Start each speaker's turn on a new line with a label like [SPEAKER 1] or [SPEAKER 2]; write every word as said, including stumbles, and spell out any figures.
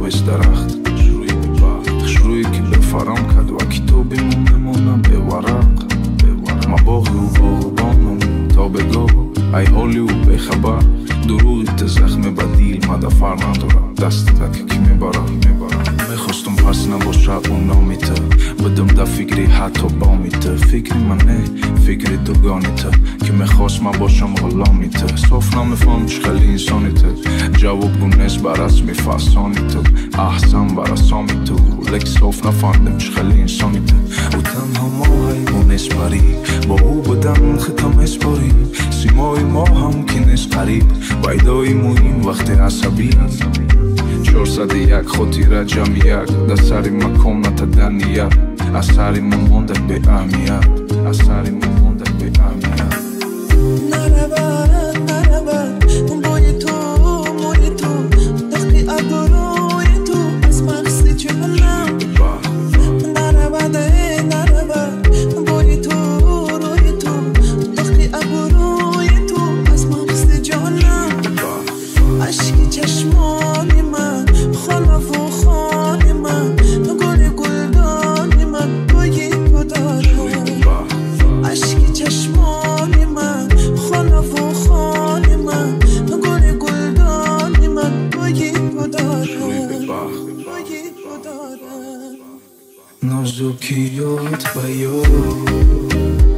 [SPEAKER 1] آویز درخت شروعی به بخت شروعی که به فرام کد و کتابی مونمونم به ورق ما باغی و باغبانم تا بگو ای حالی و بخبر دروغیت زخم بدیل مده فر ندارم دست تک کی میبرم میخواستم پس نباشه اونامیته بدم ده فکری حتی بامیته فکری منه فکری دوگانیته که میخواست من باشم غلامیته صاف نمیفهم چه خیلی انسانیته جواب گونست بر از میفاسانیته احسن بر اسامیته لک صاف نفهمدم چه خیلی انسانیته و تنها ما هیمونست بری با او بدن ختم اسپاری سیمای ما هم که نیست قریب بایدای مهم وقت عصبی چهارصد و یک خاطره جمع یک در سر مکان نتدنیت از سر ما ماندک به اهمیت از سر ما ماندک به اهمیت
[SPEAKER 2] نرود نرود بای تو موی تو دختی ابروی تو از مقصد جهنم نرود نرود بای تو روی تو دختی ابروی تو از مقصد جهنم عشقی چشمانی من خانه و خانه من گل گلدانی من بای تو دارم عشقی چشمانی من خانه و خانه من گل گلدانی من بای تو دارم بای تو دارم نازکیات بیار